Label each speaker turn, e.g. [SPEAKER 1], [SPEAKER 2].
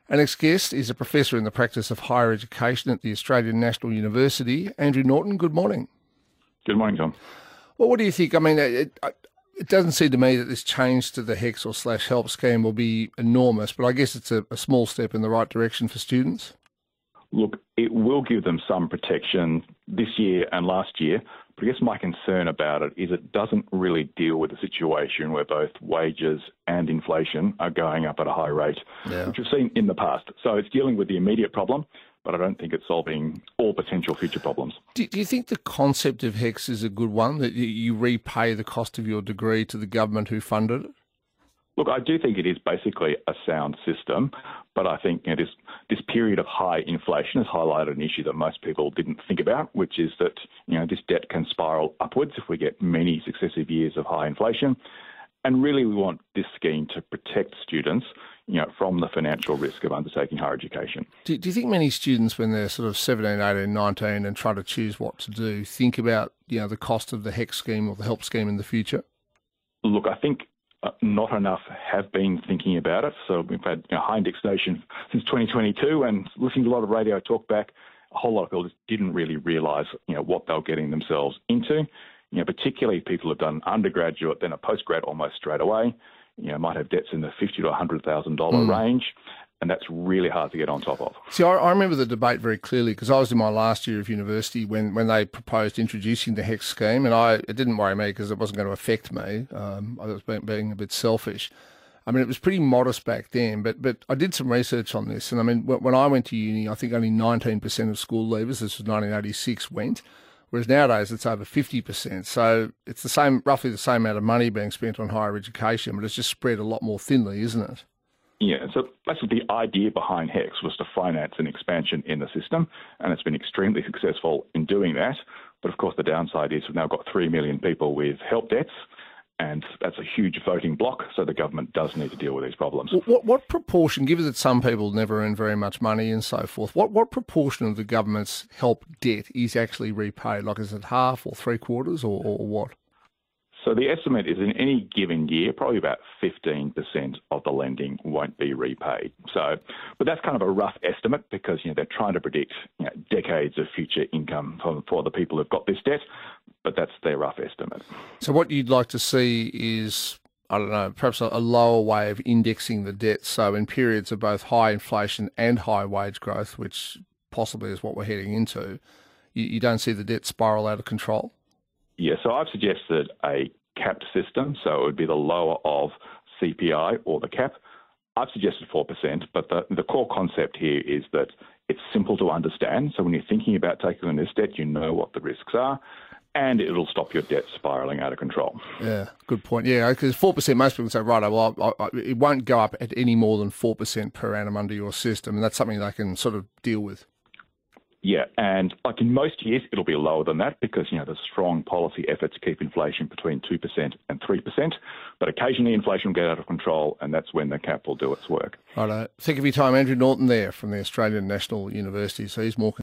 [SPEAKER 1] Our next guest is a professor in the practice of higher education at the Australian National University. Andrew Norton, good morning.
[SPEAKER 2] Good morning, Tom.
[SPEAKER 1] Well, what do you think? I mean, it doesn't seem to me that this change to the HECS or / HELP scheme will be enormous, but I guess it's a small step in the right direction for students.
[SPEAKER 2] Look, it will give them some protection this year and last year, but I guess my concern about it is it doesn't really deal with a situation where both wages and inflation are going up at a high rate, which we've seen in the past. So it's dealing with the immediate problem, but I don't think it's solving all potential future problems.
[SPEAKER 1] Do you think the concept of HECS is a good one, that you repay the cost of your degree to the government who funded it?
[SPEAKER 2] Look, I do think it is basically a sound system, but I think this period of high inflation has highlighted an issue that most people didn't think about, which is that this debt can spiral upwards if we get many successive years of high inflation. And really, we want this scheme to protect students, from the financial risk of undertaking higher education.
[SPEAKER 1] Do you think many students, when they're sort of 17, 18, 19 and try to choose what to do, think about the cost of the HECS scheme or the HELP scheme in the future?
[SPEAKER 2] Look, I think not enough have been thinking about it. So we've had high indexation since 2022, and listening to a lot of radio talk back, a whole lot of people just didn't really realise what they were getting themselves into. Particularly people who've done undergraduate, then a postgrad almost straight away. Might have debts in the $50,000 to $100,000 range, and that's really hard to get on top of.
[SPEAKER 1] See, I remember the debate very clearly because I was in my last year of university when they proposed introducing the HECS scheme, and it didn't worry me because it wasn't going to affect me. I was being a bit selfish. I mean, it was pretty modest back then, but I did some research on this, and I mean, when I went to uni, I think only 19% of school leavers, this was 1986, went. Whereas nowadays it's over 50%. So it's roughly the same amount of money being spent on higher education, but it's just spread a lot more thinly, isn't it?
[SPEAKER 2] Yeah, so basically the idea behind HECS was to finance an expansion in the system, and it's been extremely successful in doing that. But of course the downside is we've now got 3 million people with help debts, and that's a huge voting block, so the government does need to deal with these problems.
[SPEAKER 1] What proportion, given that some people never earn very much money and so forth, what proportion of the government's help debt is actually repaid? Like, is it half or three quarters or what?
[SPEAKER 2] So the estimate is in any given year, probably about 15% of the lending won't be repaid. But that's kind of a rough estimate because they're trying to predict decades of future income for the people who've got this debt, but that's their rough estimate.
[SPEAKER 1] So what you'd like to see is, I don't know, perhaps a lower way of indexing the debt. So in periods of both high inflation and high wage growth, which possibly is what we're heading into, you don't see the debt spiral out of control?
[SPEAKER 2] Yeah, so I've suggested a capped system, so it would be the lower of CPI or the cap. I've suggested 4%, but the core concept here is that it's simple to understand. So when you're thinking about taking on this debt, you know what the risks are, and it'll stop your debt spiralling out of control.
[SPEAKER 1] Yeah, good point. Yeah, because 4%, most people say, right, well, it won't go up at any more than 4% per annum under your system, and that's something they can sort of deal with.
[SPEAKER 2] Yeah, and like in most years, it'll be lower than that because, there's strong policy effort to keep inflation between 2% and 3%. But occasionally inflation will get out of control, and that's when the cap will do its work.
[SPEAKER 1] Right. Thank you for your time. Andrew Norton there from the Australian National University. So he's more